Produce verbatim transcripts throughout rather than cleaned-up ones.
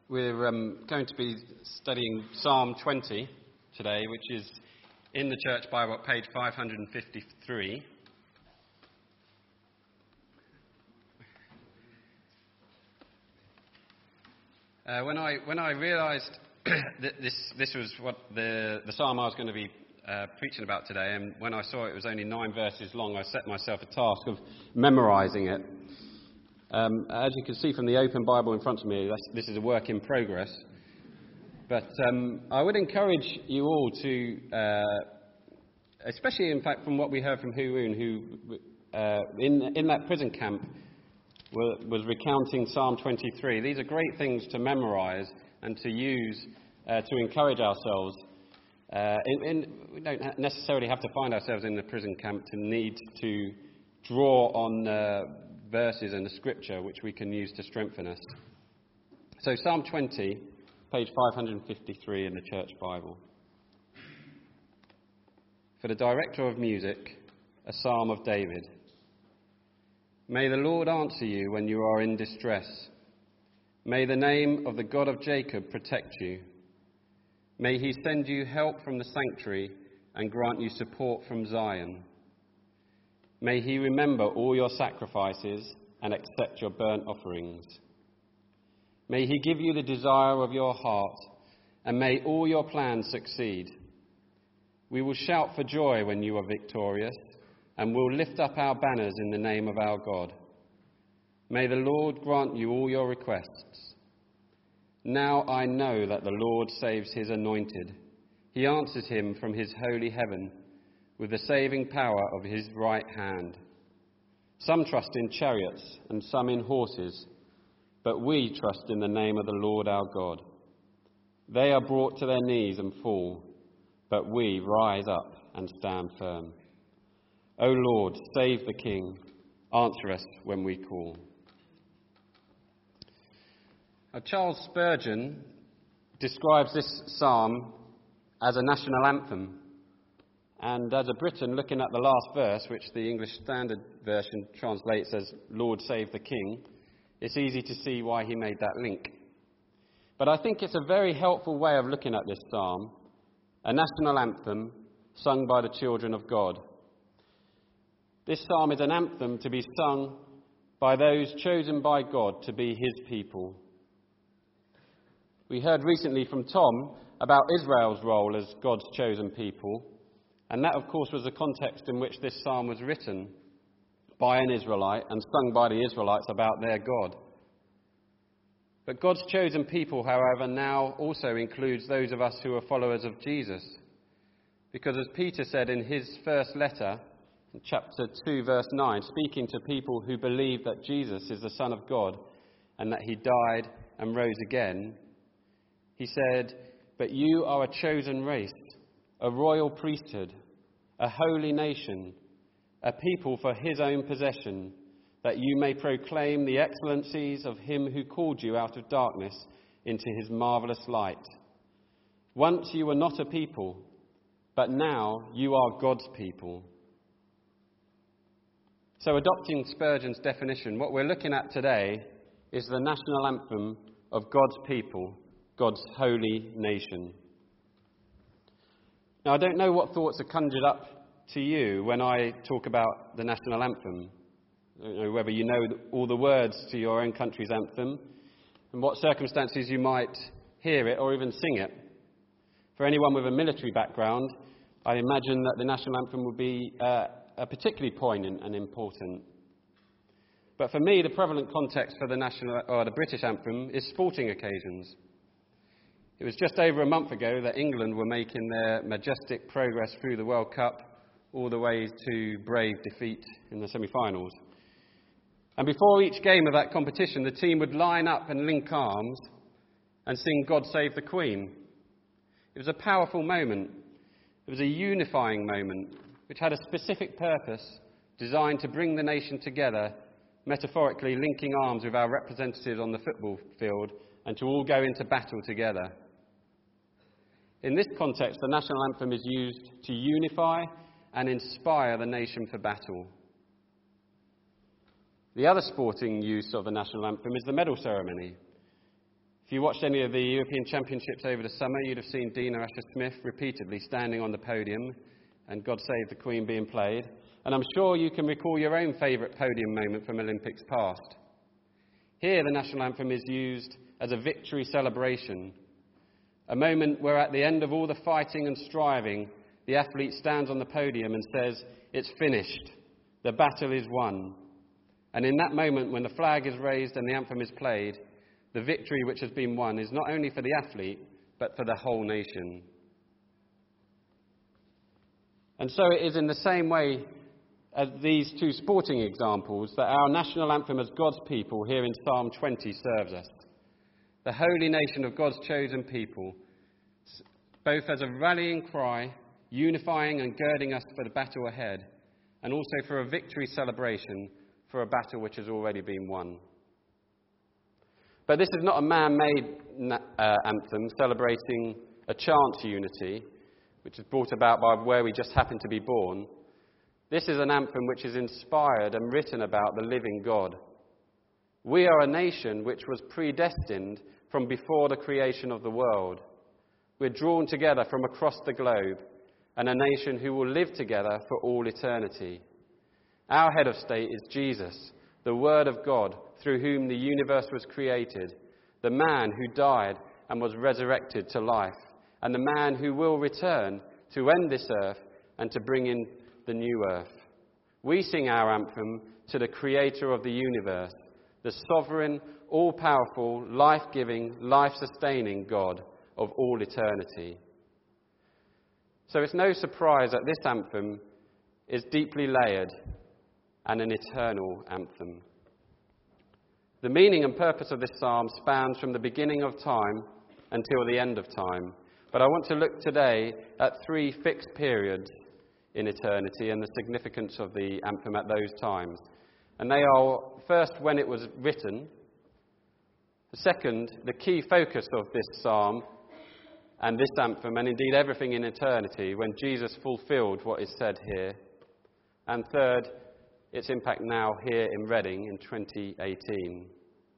We're um, going to be studying Psalm twenty today, which is in the Church Bible at page five hundred fifty-three. Uh, when I when I realised that this this was what the the psalm I was going to be uh, preaching about today, and when I saw it was only nine verses long, I set myself a task of memorising it. Um, as you can see from the open Bible in front of me, this is a work in progress. But um, I would encourage you all to, uh, especially in fact from what we heard from Haroon, who uh, in in that prison camp was, was recounting Psalm twenty-three. These are great things to memorise and to use uh, to encourage ourselves. Uh, in, in, we don't necessarily have to find ourselves in the prison camp to need to draw on uh, verses in the scripture which we can use to strengthen us. So Psalm twenty, page five hundred fifty-three in the Church Bible. For the director of music, a psalm of David. May the Lord answer you when you are in distress. May the name of the God of Jacob protect you. May he send you help from the sanctuary and grant you support from Zion. May he remember all your sacrifices and accept your burnt offerings. May he give you the desire of your heart, and may all your plans succeed. We will shout for joy when you are victorious, and will lift up our banners in the name of our God. May the Lord grant you all your requests. Now I know that the Lord saves his anointed. He answers him from his holy heaven, with the saving power of his right hand. Some trust in chariots and some in horses, but we trust in the name of the Lord our God. They are brought to their knees and fall, but we rise up and stand firm. O Lord, save the King. Answer us when we call. Now, Charles Spurgeon describes this psalm as a national anthem. And as a Briton, looking at the last verse, which the English Standard Version translates as Lord Save the King, it's easy to see why he made that link. But I think it's a very helpful way of looking at this psalm, a national anthem sung by the children of God. This psalm is an anthem to be sung by those chosen by God to be his people. We heard recently from Tom about Israel's role as God's chosen people. And that, of course, was the context in which this psalm was written by an Israelite and sung by the Israelites about their God. But God's chosen people, however, now also includes those of us who are followers of Jesus. Because as Peter said in his first letter, in chapter two, verse nine, speaking to people who believe that Jesus is the Son of God and that he died and rose again, he said, "But you are a chosen race, a royal priesthood, a holy nation, a people for his own possession, that you may proclaim the excellencies of him who called you out of darkness into his marvellous light. Once you were not a people, but now you are God's people." So, adopting Spurgeon's definition, what we're looking at today is the national anthem of God's people, God's holy nation. Now, I don't know what thoughts are conjured up to you when I talk about the national anthem. I don't know whether you know all the words to your own country's anthem and what circumstances you might hear it or even sing it. For anyone with a military background, I imagine that the national anthem would be uh, particularly poignant and important. But for me, the prevalent context for the national or the British anthem is sporting occasions. It was just over a month ago that England were making their majestic progress through the World Cup all the way to brave defeat in the semi-finals. And before each game of that competition, the team would line up and link arms and sing "God Save the Queen." It was a powerful moment. It was a unifying moment which had a specific purpose designed to bring the nation together, metaphorically linking arms with our representatives on the football field and to all go into battle together. In this context, the national anthem is used to unify and inspire the nation for battle. The other sporting use of the national anthem is the medal ceremony. If you watched any of the European Championships over the summer, you'd have seen Dina Asher-Smith repeatedly standing on the podium and God Save the Queen being played. And I'm sure you can recall your own favourite podium moment from Olympics past. Here, the national anthem is used as a victory celebration, a moment where at the end of all the fighting and striving, the athlete stands on the podium and says, "It's finished. The battle is won." And in that moment, when the flag is raised and the anthem is played, the victory which has been won is not only for the athlete, but for the whole nation. And so it is in the same way as these two sporting examples that our national anthem as God's people here in Psalm twenty serves us. The holy nation of God's chosen people, both as a rallying cry, unifying and girding us for the battle ahead, and also for a victory celebration for a battle which has already been won. But this is not a man-made uh, anthem celebrating a chance unity, which is brought about by where we just happen to be born. This is an anthem which is inspired and written about the living God. We are a nation which was predestined from before the creation of the world. We're drawn together from across the globe, and a nation who will live together for all eternity. Our head of state is Jesus, the Word of God, through whom the universe was created, the man who died and was resurrected to life, and the man who will return to end this earth and to bring in the new earth. We sing our anthem to the Creator of the universe, the sovereign, all-powerful, life-giving, life-sustaining God of all eternity. So it's no surprise that this anthem is deeply layered and an eternal anthem. The meaning and purpose of this psalm spans from the beginning of time until the end of time. But I want to look today at three fixed periods in eternity and the significance of the anthem at those times. And they are, first, when it was written. Second, the key focus of this psalm and this anthem, and indeed everything in eternity, when Jesus fulfilled what is said here. And third, its impact now here in Reading in twenty eighteen.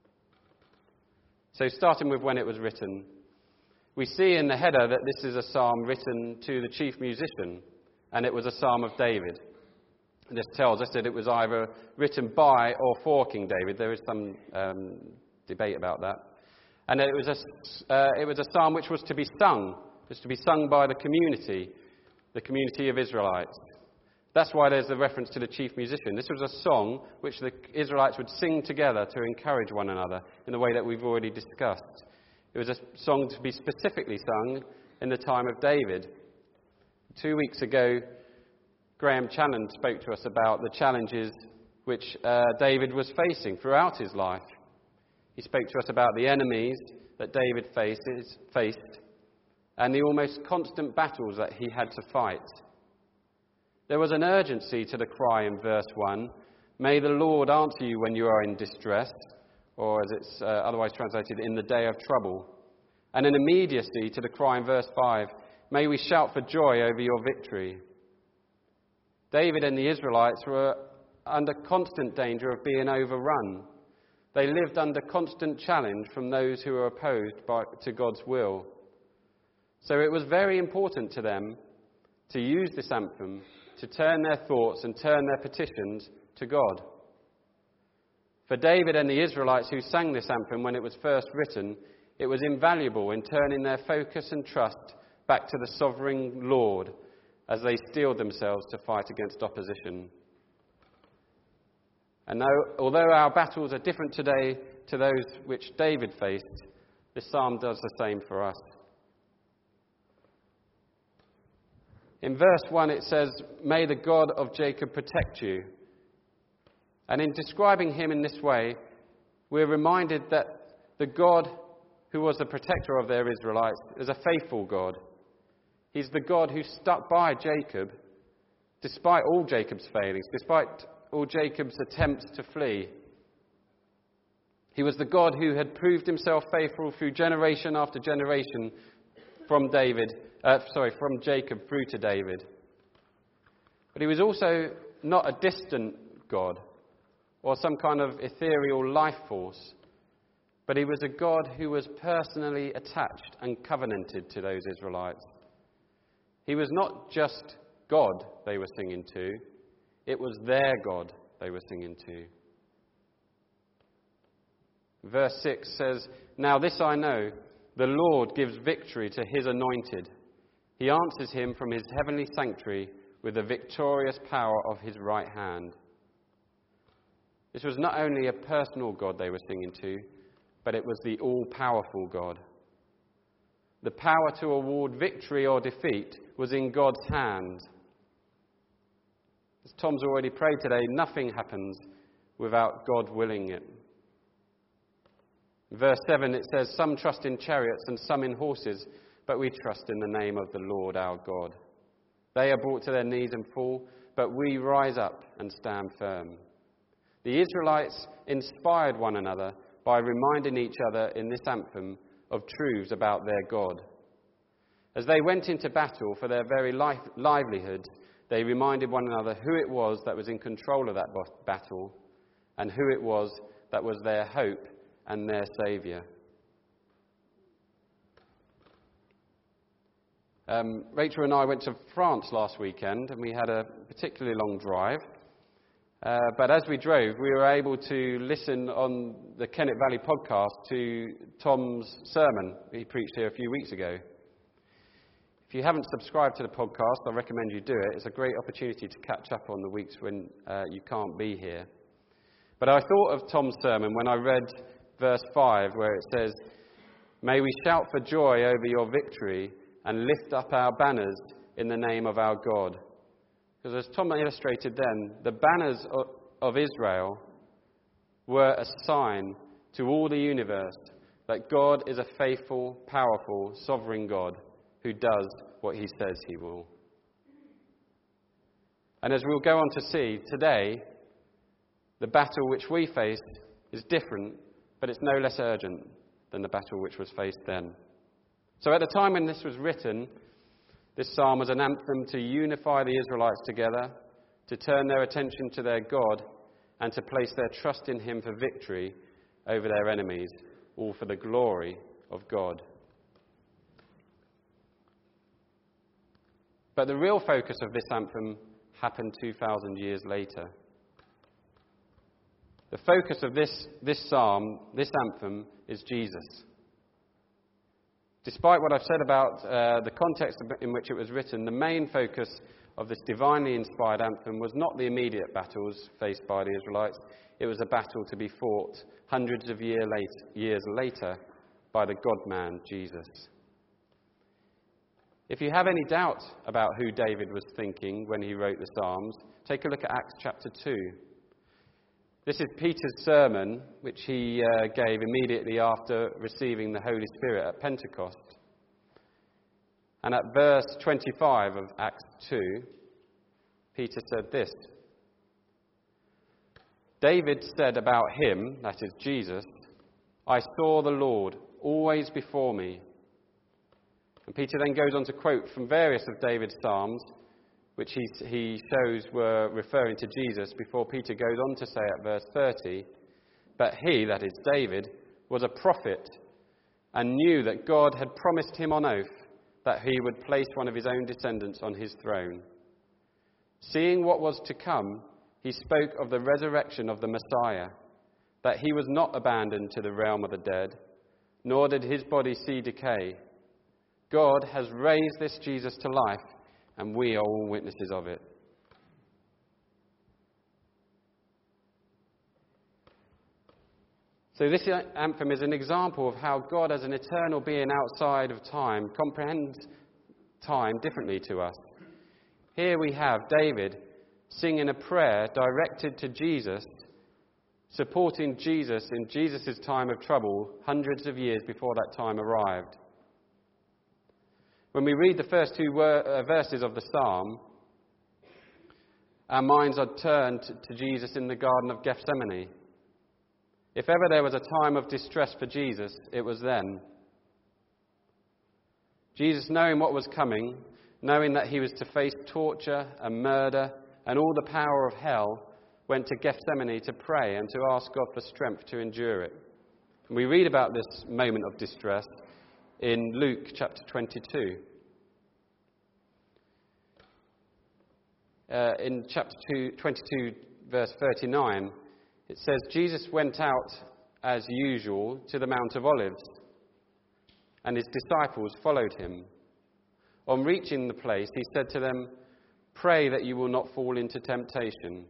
So starting with when it was written, we see in the header that this is a psalm written to the chief musician, and it was a psalm of David. This tells us that it was either written by or for King David. There is some um, debate about that. And it was a uh, it was a psalm which was to be sung. It was to be sung by the community, the community of Israelites. That's why there's the reference to the chief musician. This was a song which the Israelites would sing together to encourage one another in the way that we've already discussed. It was a song to be specifically sung in the time of David. Two weeks ago, Graham Channon spoke to us about the challenges which uh, David was facing throughout his life. He spoke to us about the enemies that David faces, faced and the almost constant battles that he had to fight. There was an urgency to the cry in verse one, "May the Lord answer you when you are in distress," or as it's uh, otherwise translated, "in the day of trouble." And an immediacy to the cry in verse five, "May we shout for joy over your victory." David and the Israelites were under constant danger of being overrun. They lived under constant challenge from those who were opposed by, to God's will. So it was very important to them to use this anthem to turn their thoughts and turn their petitions to God. For David and the Israelites who sang this anthem when it was first written, it was invaluable in turning their focus and trust back to the sovereign Lord as they steeled themselves to fight against opposition. And though, although our battles are different today to those which David faced, this psalm does the same for us. In verse one it says, "May the God of Jacob protect you." And in describing him in this way, we're reminded that the God who was the protector of their Israelites is a faithful God. He's the God who stuck by Jacob despite all Jacob's failings, despite all Jacob's attempts to flee. He was the God who had proved himself faithful through generation after generation from David, uh, sorry, from Jacob through to David. But he was also not a distant God or some kind of ethereal life force. but he was a God who was personally attached and covenanted to those Israelites. He was not just God they were singing to, it was their God they were singing to. Verse six says, "Now this I know, the Lord gives victory to his anointed. He answers him from his heavenly sanctuary with the victorious power of his right hand." This was not only a personal God they were singing to, but it was the all-powerful God. The power to award victory or defeat was in God's hand. As Tom's already prayed today, nothing happens without God willing it. In verse seven it says, "Some trust in chariots and some in horses, but we trust in the name of the Lord our God. They are brought to their knees and fall, but we rise up and stand firm." The Israelites inspired one another by reminding each other in this anthem of truths about their God. As they went into battle for their very life, livelihood, they reminded one another who it was that was in control of that battle and who it was that was their hope and their saviour. Um, Rachel and I went to France last weekend and we had a particularly long drive. Uh, but as we drove, we were able to listen on the Kennet Valley podcast to Tom's sermon he preached here a few weeks ago. If you haven't subscribed to the podcast, I recommend you do it. It's a great opportunity to catch up on the weeks when uh, you can't be here. But I thought of Tom's sermon when I read verse five, where it says, "May we shout for joy over your victory and lift up our banners in the name of our God." Because as Tom illustrated then, the banners of Israel were a sign to all the universe that God is a faithful, powerful, sovereign God who does what he says he will. And as we'll go on to see, today, the battle which we face is different, but it's no less urgent than the battle which was faced then. So at the time when this was written, this psalm was an anthem to unify the Israelites together, to turn their attention to their God, and to place their trust in him for victory over their enemies, all for the glory of God. But the real focus of this anthem happened two thousand years later. The focus of this, this psalm, this anthem, is Jesus. Despite what I've said about uh, the context in which it was written, the main focus of this divinely inspired anthem was not the immediate battles faced by the Israelites. It was a battle to be fought hundreds of year late, years later by the God-man, Jesus. If you have any doubt about who David was thinking when he wrote the Psalms, take a look at Acts chapter two. This is Peter's sermon, which he uh, gave immediately after receiving the Holy Spirit at Pentecost. And at verse twenty-five of Acts two, Peter said this: "David said about him," that is Jesus, "I saw the Lord always before me." And Peter then goes on to quote from various of David's psalms, which he, he shows were referring to Jesus, before Peter goes on to say at verse thirty, "But he," that is David, "was a prophet and knew that God had promised him on oath that he would place one of his own descendants on his throne. Seeing what was to come, he spoke of the resurrection of the Messiah, that he was not abandoned to the realm of the dead, nor did his body see decay. God has raised this Jesus to life, and we are all witnesses of it." So this anthem is an example of how God, as an eternal being outside of time, comprehends time differently to us. Here we have David singing a prayer directed to Jesus, supporting Jesus in Jesus' time of trouble hundreds of years before that time arrived. When we read the first two verses of the psalm, our minds are turned to Jesus in the Garden of Gethsemane. If ever there was a time of distress for Jesus, it was then. Jesus, knowing what was coming, knowing that he was to face torture and murder and all the power of hell, went to Gethsemane to pray and to ask God for strength to endure it. And we read about this moment of distress in Luke chapter twenty-two. Uh, in chapter two, twenty-two, verse thirty-nine, it says, Jesus went out as usual to the Mount of Olives, and his disciples followed him. On reaching the place, he said to them, "Pray that you will not fall into temptation."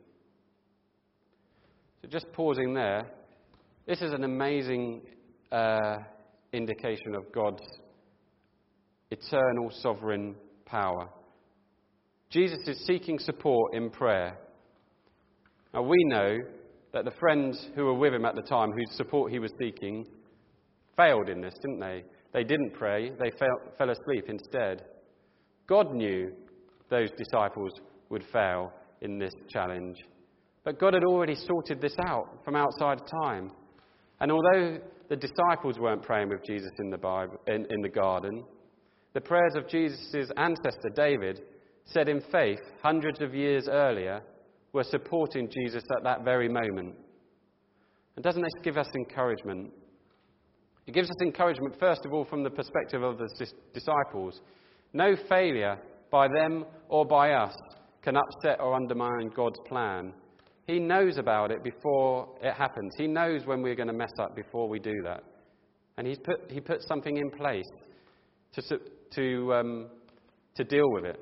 So just pausing there, this is an amazing uh, indication of God's eternal sovereign power. Jesus is seeking support in prayer. Now we know that the friends who were with him at the time, whose support he was seeking, failed in this, didn't they? They didn't pray, they fell, fell asleep instead. God knew those disciples would fail in this challenge. But God had already sorted this out from outside time. And although the disciples weren't praying with Jesus in the Bible, in, in the garden, the prayers of Jesus' ancestor David, said in faith hundreds of years earlier, were supporting Jesus at that very moment. And doesn't this give us encouragement? It gives us encouragement, first of all, from the perspective of the disciples. No failure by them or by us can upset or undermine God's plan. He knows about it before it happens. He knows when we're going to mess up before we do that. And he's put, he put something in place to, to, um, to deal with it.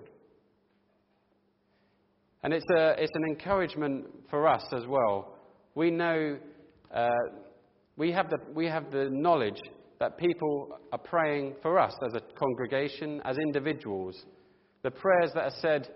And it's, a, it's an encouragement for us as well. We know, uh, we have the, we have the knowledge that people are praying for us as a congregation, as individuals. The prayers that are said,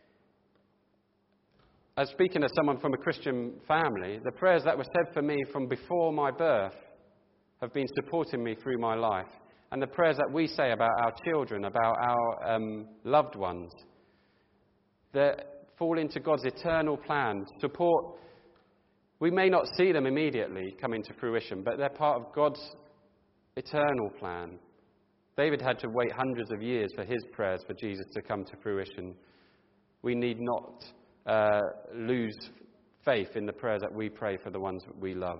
as speaking as someone from a Christian family, the prayers that were said for me from before my birth have been supporting me through my life. And the prayers that we say about our children, about our um, loved ones, that fall into God's eternal plan, support. We may not see them immediately coming to fruition, but they're part of God's eternal plan. David had to wait hundreds of years for his prayers for Jesus to come to fruition. We need not uh, lose faith in the prayers that we pray for the ones that we love.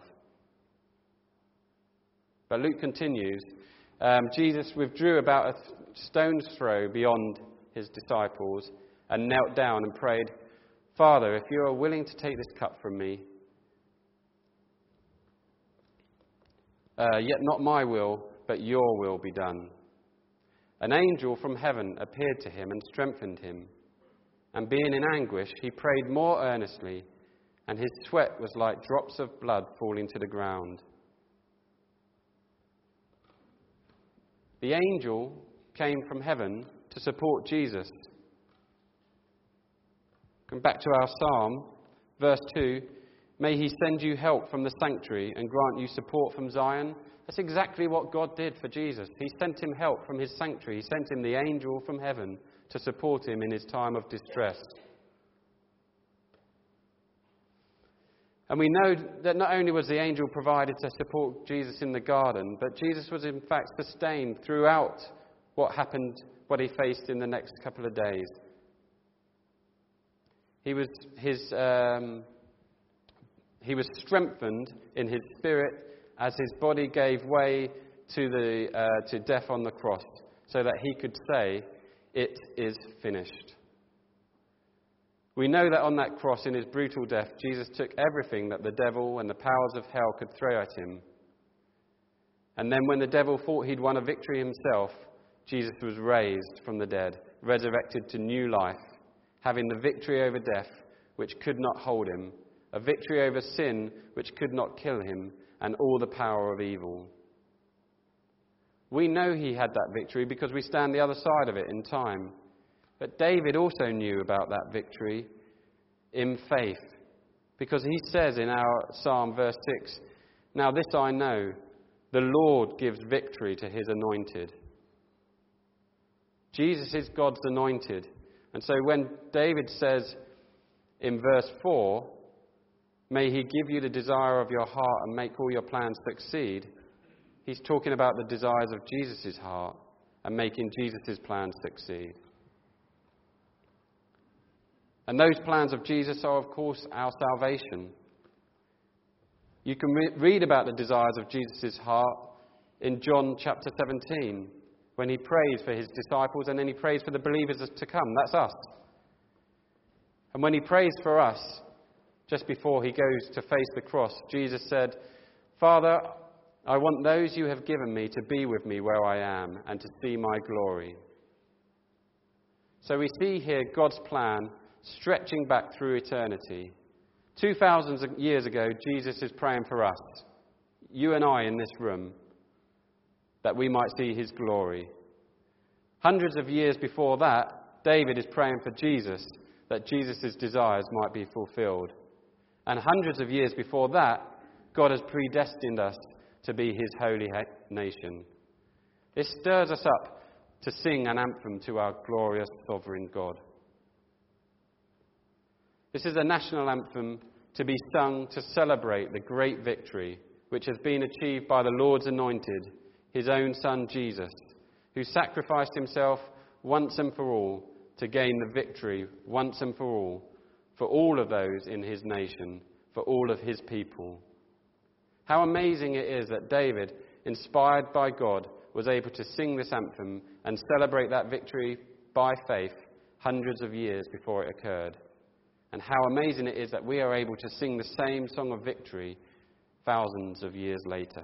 But Luke continues, um, Jesus withdrew about a stone's throw beyond his disciples and knelt down and prayed, "Father, if you are willing to take this cup from me, uh, yet not my will, but your will be done." An angel from heaven appeared to him and strengthened him. And being in anguish, he prayed more earnestly, and his sweat was like drops of blood falling to the ground. The angel came from heaven to support Jesus. Come back to our psalm, verse two. May he send you help from the sanctuary and grant you support from Zion. That's exactly what God did for Jesus. He sent him help from his sanctuary. He sent him the angel from heaven to support him in his time of distress. And we know that not only was the angel provided to support Jesus in the garden, but Jesus was in fact sustained throughout what happened, what he faced in the next couple of days. He was his um, he was strengthened in his spirit as his body gave way to the uh, to death on the cross, so that he could say, "It is finished." We know that on that cross, in his brutal death, Jesus took everything that the devil and the powers of hell could throw at him. And then when the devil thought he'd won a victory himself, Jesus was raised from the dead, resurrected to new life, having the victory over death, which could not hold him, a victory over sin, which could not kill him, and all the power of evil. We know he had that victory because we stand the other side of it in time. But David also knew about that victory in faith, because he says in our Psalm, verse six, "Now this I know, the Lord gives victory to his anointed." Jesus is God's anointed. And so when David says in verse four, "May he give you the desire of your heart and make all your plans succeed," he's talking about the desires of Jesus' heart and making Jesus' plans succeed. And those plans of Jesus are, of course, our salvation. You can re- read about the desires of Jesus' heart in John chapter seventeen, when he prays for his disciples and then he prays for the believers to come. That's us. And when he prays for us, just before he goes to face the cross, Jesus said, "Father, I want those you have given me to be with me where I am and to see my glory." So we see here God's plan stretching back through eternity. Two thousand years ago, Jesus is praying for us, you and I in this room, that we might see his glory. Hundreds of years before that, David is praying for Jesus, that Jesus' desires might be fulfilled. And hundreds of years before that, God has predestined us to be his holy nation. This stirs us up to sing an anthem to our glorious sovereign God. This is a national anthem to be sung to celebrate the great victory which has been achieved by the Lord's anointed, his own Son Jesus, who sacrificed himself once and for all to gain the victory once and for all, for all of those in his nation, for all of his people. How amazing it is that David, inspired by God, was able to sing this anthem and celebrate that victory by faith hundreds of years before it occurred. And how amazing it is that we are able to sing the same song of victory thousands of years later.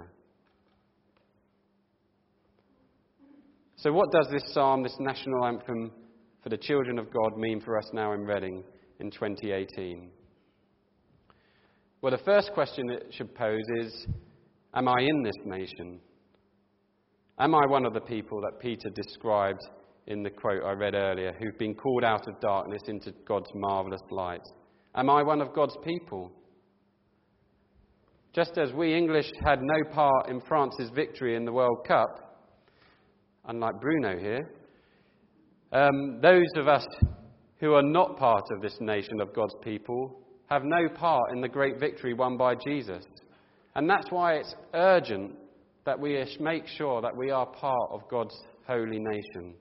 So what does this psalm, this national anthem for the children of God, mean for us now in Reading in twenty eighteen? Well, the first question it should pose is, am I in this nation? Am I one of the people that Peter described in the quote I read earlier, who've been called out of darkness into God's marvellous light? Am I one of God's people? Just as we English had no part in France's victory in the World Cup, unlike Bruno here, um, those of us who are not part of this nation of God's people have no part in the great victory won by Jesus. And that's why it's urgent that we make sure that we are part of God's holy nation.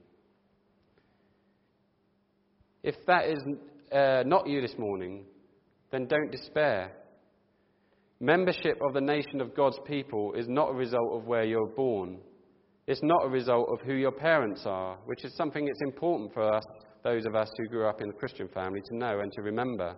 If that is uh, not you this morning, then don't despair. Membership of the nation of God's people is not a result of where you're born. It's not a result of who your parents are, which is something that's important for us, those of us who grew up in a Christian family, to know and to remember.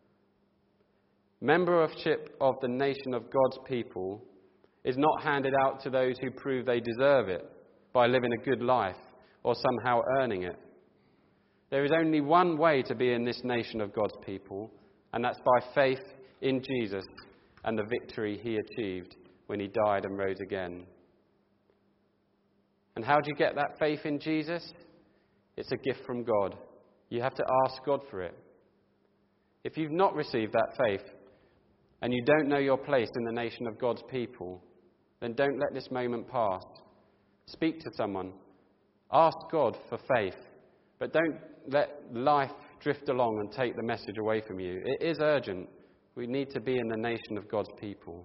Membership of the nation of God's people is not handed out to those who prove they deserve it by living a good life or somehow earning it. There is only one way to be in this nation of God's people, and that's by faith in Jesus and the victory he achieved when he died and rose again. And how do you get that faith in Jesus? It's a gift from God. You have to ask God for it. If you've not received that faith and you don't know your place in the nation of God's people, then don't let this moment pass. Speak to someone. Ask God for faith. But don't let life drift along and take the message away from you. It is urgent. We need to be in the nation of God's people.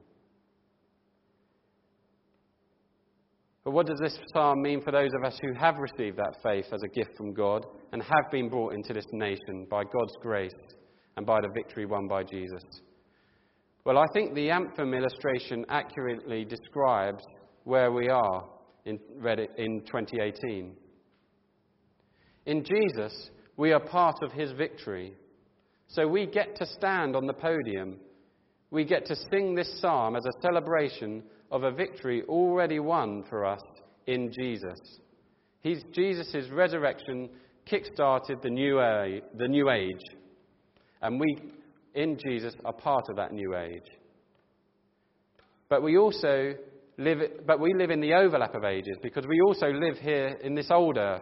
But what does this psalm mean for those of us who have received that faith as a gift from God and have been brought into this nation by God's grace and by the victory won by Jesus? Well, I think the anthem illustration accurately describes where we are in, in twenty eighteen. In Jesus, we are part of his victory. So we get to stand on the podium. We get to sing this psalm as a celebration of a victory already won for us in Jesus. He's, Jesus' resurrection kick-started the new, age, the new age. And we, in Jesus, are part of that new age. But we also live, but we live in the overlap of ages because we also live here in this old earth.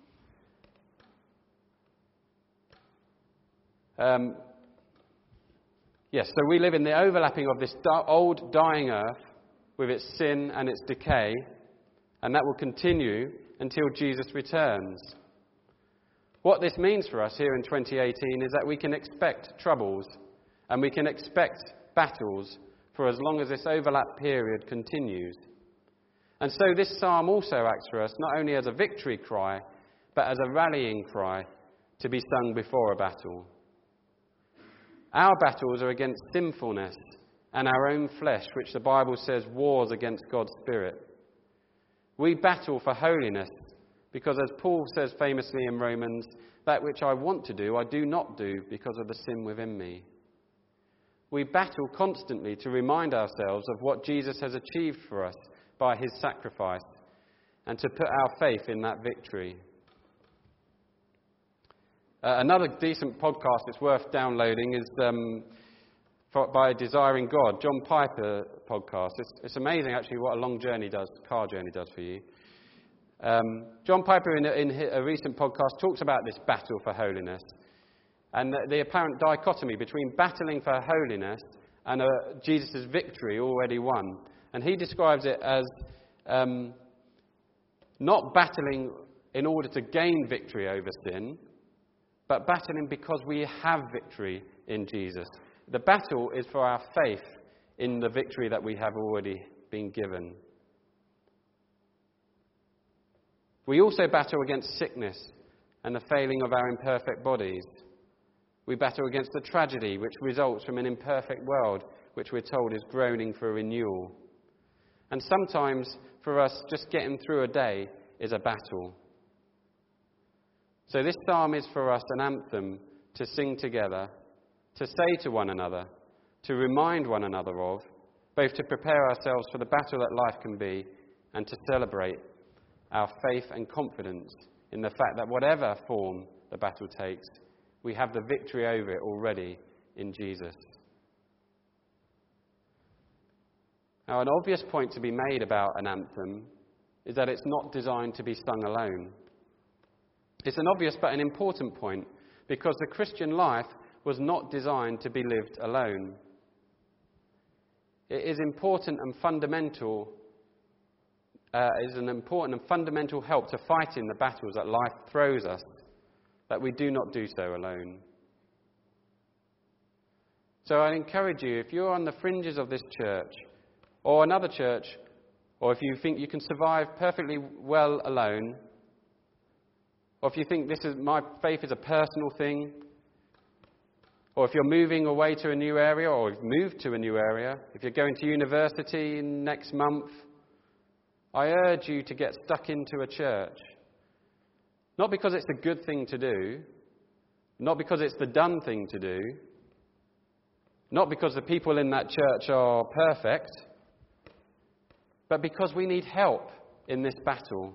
Um, yes, so we live in the overlapping of this di- old dying earth with its sin and its decay, and that will continue until Jesus returns. What this means for us here in twenty eighteen is that we can expect troubles and we can expect battles for as long as this overlap period continues. And so this psalm also acts for us not only as a victory cry, but as a rallying cry to be sung before a battle. Our battles are against sinfulness and our own flesh, which the Bible says wars against God's Spirit. We battle for holiness because, as Paul says famously in Romans, that which I want to do, I do not do because of the sin within me. We battle constantly to remind ourselves of what Jesus has achieved for us by his sacrifice and to put our faith in that victory. Uh, another decent podcast that's worth downloading is um, for, by Desiring God, John Piper podcast. It's, it's amazing actually what a long journey does, car journey does for you. Um, John Piper in a, in a recent podcast talks about this battle for holiness and the, the apparent dichotomy between battling for holiness and uh, Jesus' victory already won. And he describes it as um, not battling in order to gain victory over sin, but battling because we have victory in Jesus. The battle is for our faith in the victory that we have already been given. We also battle against sickness and the failing of our imperfect bodies. We battle against the tragedy which results from an imperfect world, which we're told is groaning for renewal. And sometimes, for us, just getting through a day is a battle. So this psalm is for us an anthem to sing together, to say to one another, to remind one another of, both to prepare ourselves for the battle that life can be and to celebrate our faith and confidence in the fact that whatever form the battle takes, we have the victory over it already in Jesus. Now, an obvious point to be made about an anthem is that it's not designed to be sung alone. It's an obvious but an important point, because the Christian life was not designed to be lived alone. It is important and fundamental, uh, is an important and fundamental help to fighting the battles that life throws us, that we do not do so alone. So I encourage you, if you're on the fringes of this church, or another church, or if you think you can survive perfectly well alone, or if you think this is my faith is a personal thing, or if you're moving away to a new area, or you've moved to a new area, if you're going to university next month, I urge you to get stuck into a church. Not because it's a good thing to do, not because it's the done thing to do, not because the people in that church are perfect, but because we need help in this battle.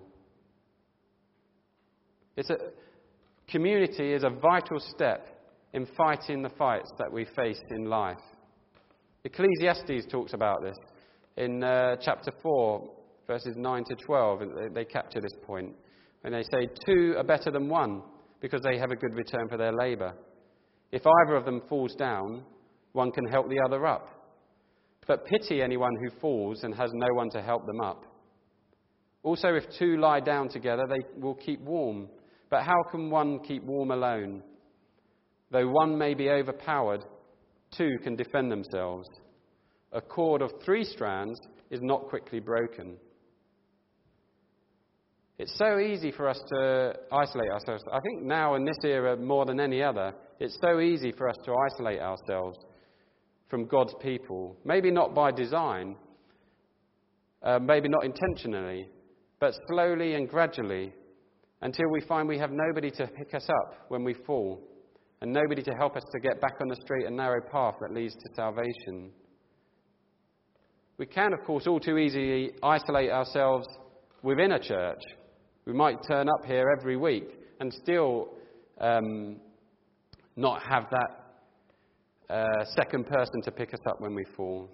It's a, community is a vital step in fighting the fights that we face in life. Ecclesiastes talks about this in uh, chapter four, verses nine to twelve. And they capture this point. And they say, two are better than one, because they have a good return for their labour. If either of them falls down, one can help the other up. But pity anyone who falls and has no one to help them up. Also, if two lie down together, they will keep warm. But how can one keep warm alone? Though one may be overpowered, two can defend themselves. A cord of three strands is not quickly broken. It's so easy for us to isolate ourselves. I think now in this era more than any other, it's so easy for us to isolate ourselves from God's people. Maybe not by design, uh, maybe not intentionally, but slowly and gradually, until we find we have nobody to pick us up when we fall, and nobody to help us to get back on the straight and narrow path that leads to salvation. We can, of course, all too easily isolate ourselves within a church. We might turn up here every week and still um, not have that uh, second person to pick us up when we fall.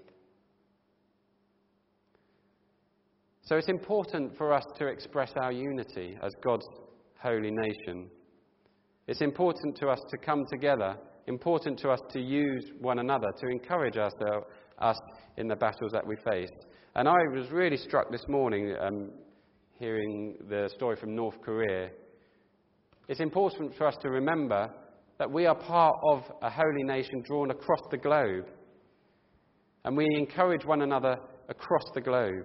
So it's important for us to express our unity as God's holy nation. It's important to us to come together, important to us to use one another, to encourage ourselves, us in the battles that we face. And I was really struck this morning um, hearing the story from North Korea. It's important for us to remember that we are part of a holy nation drawn across the globe. And we encourage one another across the globe.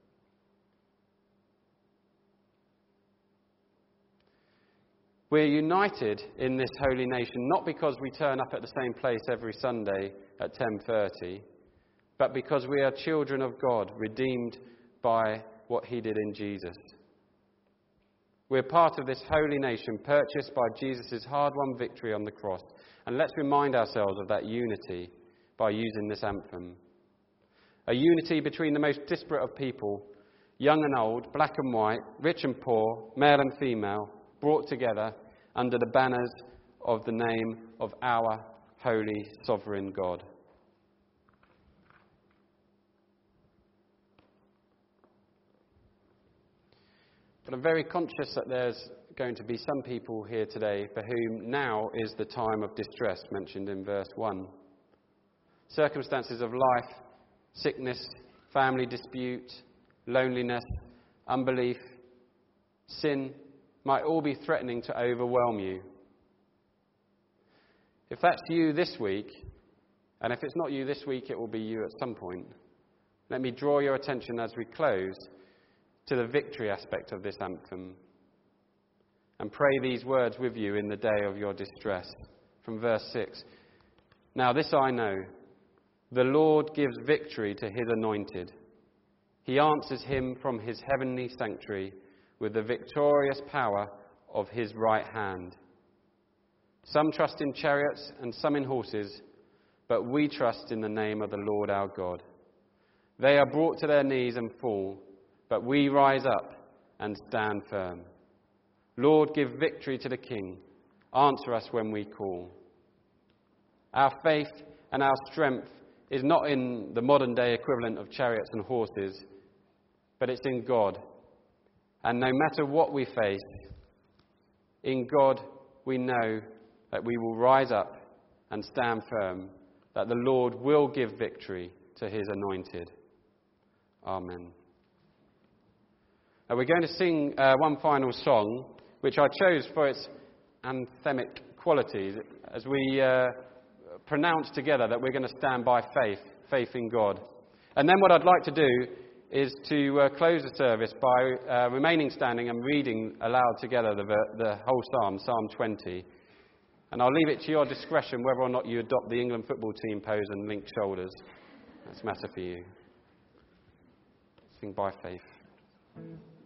We're united in this holy nation, not because we turn up at the same place every Sunday at ten thirty, but because we are children of God, redeemed by what he did in Jesus. We're part of this holy nation, purchased by Jesus' hard-won victory on the cross. And let's remind ourselves of that unity by using this anthem. A unity between the most disparate of people, young and old, black and white, rich and poor, male and female, brought together under the banners of the name of our holy, sovereign God. But I'm very conscious that there's going to be some people here today for whom now is the time of distress mentioned in verse one. Circumstances of life, sickness, family dispute, loneliness, unbelief, sin might all be threatening to overwhelm you. If that's you this week, and if it's not you this week, it will be you at some point, let me draw your attention as we close to the victory aspect of this anthem, and pray these words with you in the day of your distress. From verse six. Now this I know, the Lord gives victory to his anointed. He answers him from his heavenly sanctuary with the victorious power of his right hand. Some trust in chariots and some in horses, but we trust in the name of the Lord our God. They are brought to their knees and fall, but we rise up and stand firm. Lord, give victory to the King. Answer us when we call. Our faith and our strength is not in the modern day equivalent of chariots and horses, but it's in God. And no matter what we face, in God we know that we will rise up and stand firm, that the Lord will give victory to his anointed. Amen. Now we're going to sing uh, one final song, which I chose for its anthemic qualities, as we uh, pronounce together that we're going to stand by faith, faith in God. And then what I'd like to do is to uh, close the service by uh, remaining standing and reading aloud together the, the whole psalm, Psalm twenty. And I'll leave it to your discretion whether or not you adopt the England football team pose and link shoulders. That's a matter for you. Sing by faith.